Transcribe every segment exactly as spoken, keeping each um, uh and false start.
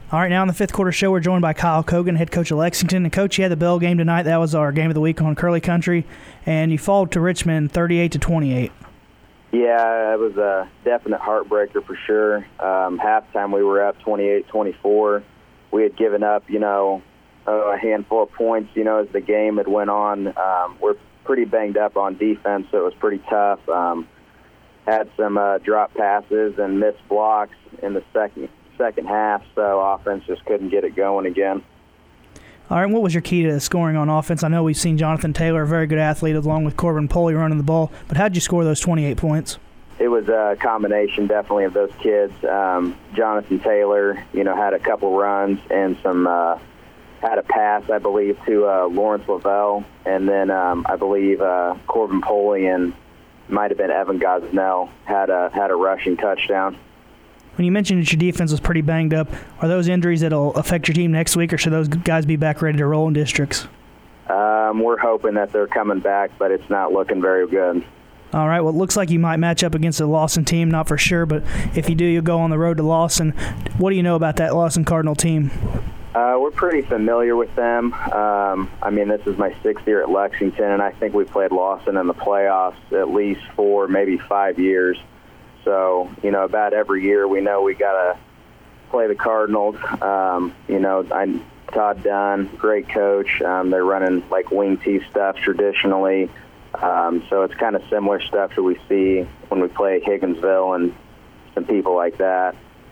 All right, now on the fifth quarter show, we're joined by Kyle Cogan, head coach of Lexington. And, Coach, you had the bell game tonight. That was our game of the week on Curly Country. And you fell to Richmond thirty-eight to twenty-eight. Yeah, it was a definite heartbreaker for sure. Um, halftime, we were up twenty-eight twenty-four. We had given up, you know, a handful of points, you know, as the game had went on. Um, we're pretty banged up on defense, so it was pretty tough. Um, had some uh, drop passes and missed blocks in the second second half, so offense just couldn't get it going again. All right, what was your key to scoring on offense? I know we've seen Jonathan Taylor, a very good athlete, along with Corbin Pulley running the ball, but how did you score those twenty-eight points? It was a combination, definitely, of those kids. Um, Jonathan Taylor, you know, had a couple runs and some uh, had a pass, I believe, to uh, Lawrence Lavelle, and then um, I believe uh, Corbin Pulley and might have been Evan Gosnell had a had a rushing touchdown. When you mentioned that your defense was pretty banged up, are those injuries that will affect your team next week, or should those guys be back ready to roll in districts? Um, we're hoping that they're coming back, but it's not looking very good. All right, well, it looks like you might match up against a Lawson team, not for sure, but if you do, you'll go on the road to Lawson. What do you know about that Lawson Cardinal team? Uh, we're pretty familiar with them. Um, I mean, this is my sixth year at Lexington, and I think we played Lawson in the playoffs at least four, maybe five years. So, you know, about every year we know we got to play the Cardinals. Um, you know, I, Todd Dunn, great coach. Um, they're running like wing tee stuff traditionally. Um, so it's kind of similar stuff that we see when we play Higginsville and some people like that.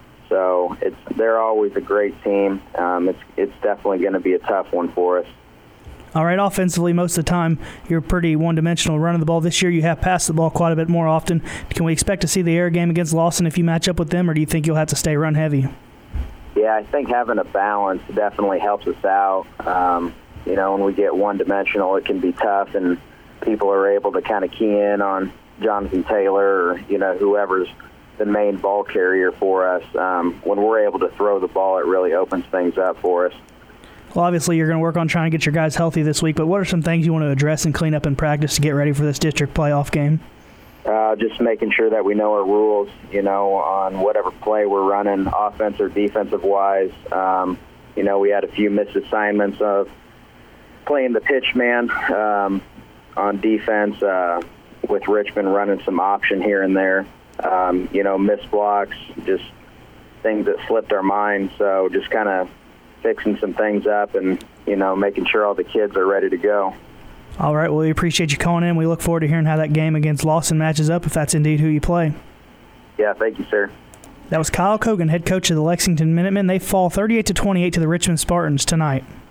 So it's they're always a great team. Um, it's it's definitely going to be a tough one for us. All right, offensively, most of the time, you're pretty one-dimensional running the ball. This year, you have passed the ball quite a bit more often. Can we expect to see the air game against Lawson if you match up with them, or do you think you'll have to stay run-heavy? Yeah, I think having a balance definitely helps us out. Um, you know, when we get one-dimensional, it can be tough, and people are able to kind of key in on Jonathan Taylor or, you know, whoever's the main ball carrier for us. Um, when we're able to throw the ball, it really opens things up for us. Well, obviously, you're going to work on trying to get your guys healthy this week, but what are some things you want to address and clean up in practice to get ready for this district playoff game? Uh, just making sure that we know our rules, you know, on whatever play we're running, offense or defensive-wise. Um, you know, we had a few missed assignments of playing the pitch man um, on defense uh, with Richmond running some option here and there. Um, you know, missed blocks, just things that slipped our mind. So just kind of fixing some things up and, you know, making sure all the kids are ready to go. All right, well, we appreciate you calling in. We look forward to hearing how that game against Lawson matches up, if that's indeed who you play. Yeah, thank you, sir. That was Kyle Cogan, head coach of the Lexington Minutemen. They fall thirty-eight to twenty-eight to the Richmond Spartans tonight.